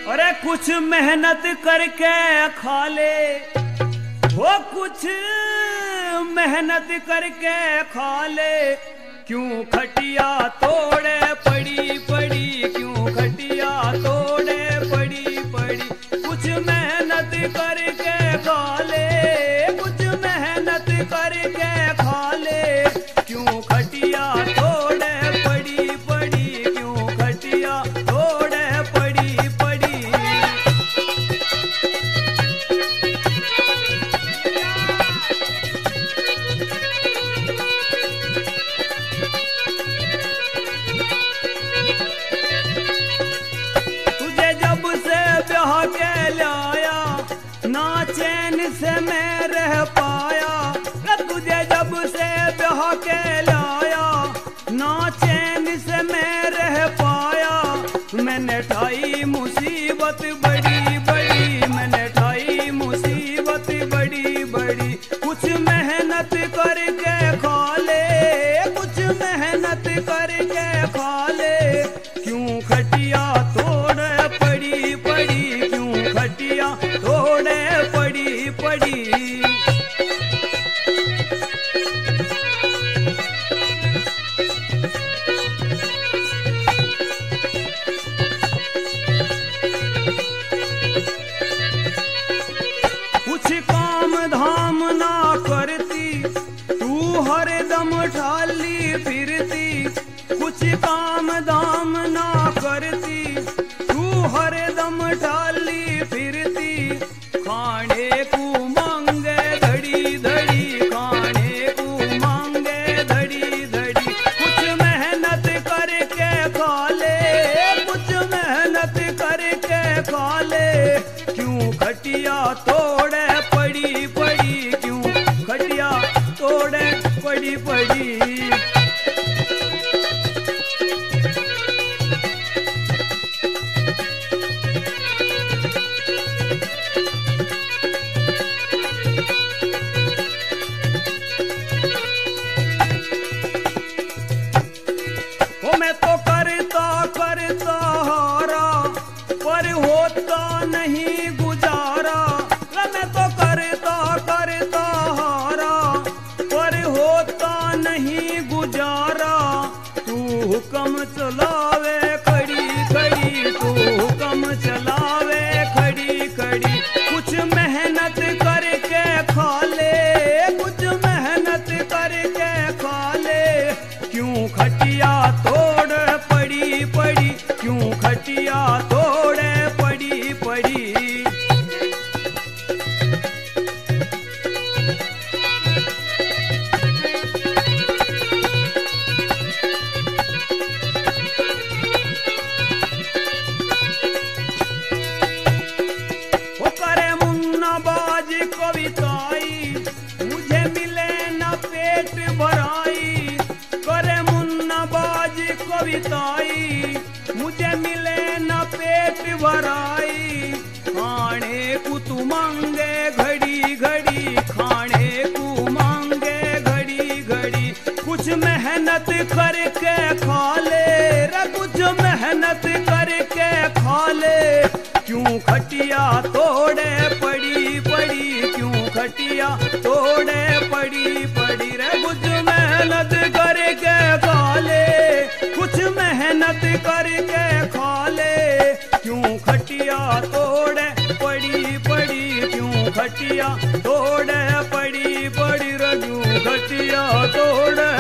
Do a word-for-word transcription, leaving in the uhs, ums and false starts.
अरे कुछ मेहनत करके खा ले, वो कुछ मेहनत करके खा ले, क्यों खटिया तोड़े पड़ी पड़ी, क्यों खटिया तोड़े पड़ी पड़ी। कुछ मेहनत करके खा ले, कुछ मेहनत करके खा ले, क्यों खटिया तोड़े पड़ी पड़ी, क्यों खटिया तोड़े पड़ी पड़ी। तुझे जब से ब्याह के लाया, ना चैन से मैं रह पाया। तुझे जब से ब्याह के लाया, ना चैन से मैं रह पाया। मैंने ठाई मुसीबत बड़ी बड़ी, मैंने ठाई मुसीबत बड़ी बड़ी। कुछ मेहनत करके खा ले, कुछ मेहनत करके खा ले, क्यों खटिया तोड़े पड़ी पड़ी, क्यों खटिया तोड़े पड़ी पड़ी। कुछ काम धाम ना करती, तू हरदम ठाली फिरती। कुछ काम धाम ना करती, तू हरदम ठाली फिरती। खाने को मांगे धड़ी धड़ी, खाने को मांगे धड़ी धड़ी। कुछ मेहनत करके खा ले, कुछ मेहनत करके खा ले, क्यों खटिया तोड़े पड़ी पड़ी, क्यों खटिया तोड़े पड़ी पड़ी। ओ मैं तो करता करता हारा, पर होता नहीं गुजारा। मैं तो करता करता हारा, पर होता नहीं गुजारा। तू हुक्म चलावे खड़ी खड़ी, तू हुक्म चलावे खड़ी खड़ी। कुछ मेहनत करके खा ले, कुछ मेहनत करके खा ले, क्यों खटिया तोड़ पड़ी पड़ी, क्यों खटिया तोड़े पड़ी पड़ी। वो करे मुन्नाबाज कविताई, मुझे मिले न पेट भराई। करे मुन्नाबाज कविताई, मुझे मिले न पेट भराई। खाने को तू मांगे घड़ी घड़ी, खाने को मांगे घड़ी घड़ी। कुछ मेहनत करके खा ले रे, कुछ मेहनत करके खा ले, क्यों खटिया तोड़े पड़ी पड़ी, क्यों खटिया तोड़े पड़ी पड़ी रे। कुछ मेहनत करके खा ले, कुछ मेहनत करके खा ले, क्यों खटिया तोड़े पड़ी पड़ी, क्यों खटिया तोड़े पड़ी पड़ी रे, क्यों खटिया तोड़े